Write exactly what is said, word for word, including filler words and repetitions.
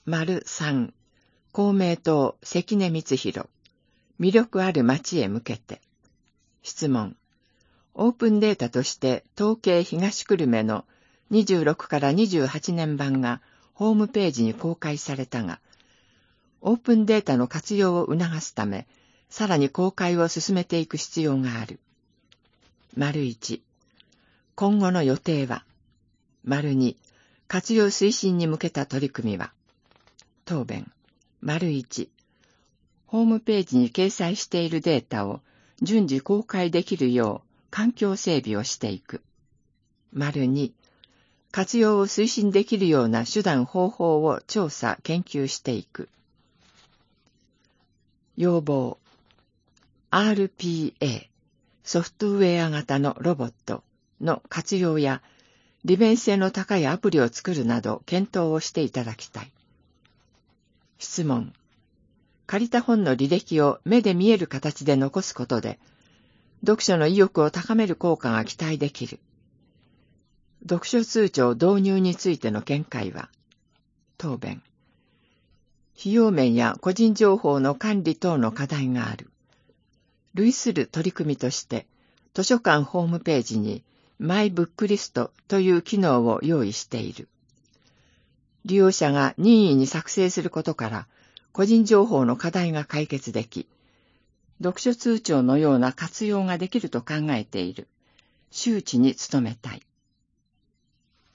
さん、公明党関根光弘、魅力ある街へ向けて。質問。オープンデータとして統計東久留米のにじゅうろくからにじゅうはちねん版がホームページに公開されたが、オープンデータの活用を促すため、さらに公開を進めていく必要がある。いち、今後の予定は。に、活用推進に向けた取り組みは。答弁。いち、ホームページに掲載しているデータを順次公開できるよう環境整備をしていく。に、活用を推進できるような手段方法を調査・研究していく。要望。アールピーエー、ソフトウェア型のロボットの活用や利便性の高いアプリを作るなど検討をしていただきたい。質問。借りた本の履歴を目で見える形で残すことで、読書の意欲を高める効果が期待できる。読書通帳導入についての見解は。答弁。費用面や個人情報の管理等の課題がある。類する取り組みとして、図書館ホームページにマイブックリストという機能を用意している。利用者が任意に作成することから、個人情報の課題が解決でき、読書通帳のような活用ができると考えている。周知に努めたい。